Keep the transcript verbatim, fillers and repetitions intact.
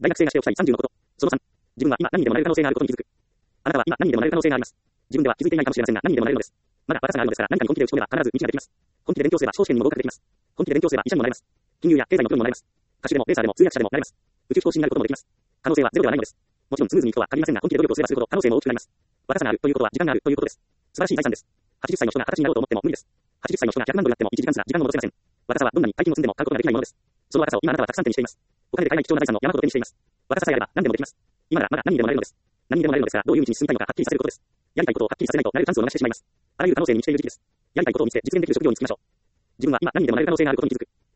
大学生がしておきたいさんじゅうのこと。そのさん、自分は今何にでもなれる可能性があることに気づく。あなたは今何にでもなれる可能性があります。自分では気づいていないかもしれませんが何にでもなれるのです。まだ若さがあるのですから何かに本気で打ち込めば必ず道ができます。本気で勉強すれば司法試験にも合格できます。本気で勉強すれば医者にもなれます。金融や経済のプロにもなれます。歌手でもレーサーでも通訳者でもなれます。宇宙飛行士になることもできます。可能性はゼロではないのです。もちろんスムーズにいくとは限りませんが本気で努力をすればするほど可能性も大きくなります。若さがあるということは時間があるということです。素晴らしい財産です。はちじゅっさいの人がはたちになろうと思っても無理です。はちじゅっさいの人がひゃくまんドルやってもいちじかんすら時間を戻せません。若さはどんなに大金を積んでも買うことができないものです。その若さを今あなたはたくさん手にしています。お金で買えない貴重な財産の山ほど手にしています。若ささえあれば何でもできます。今ならまだ何にでもなれるのです。何にでもなれるのですがどういう道に進みたいのかはっきりさせることです。やりたいことをはっきりさせないとなれるチャンスを逃してしまいます。あらゆる可能性に満ちている時期です。やりたいことを見つけ実現できる職業に就きましょう。自分は今何にでもなれる可能性があることに気づく。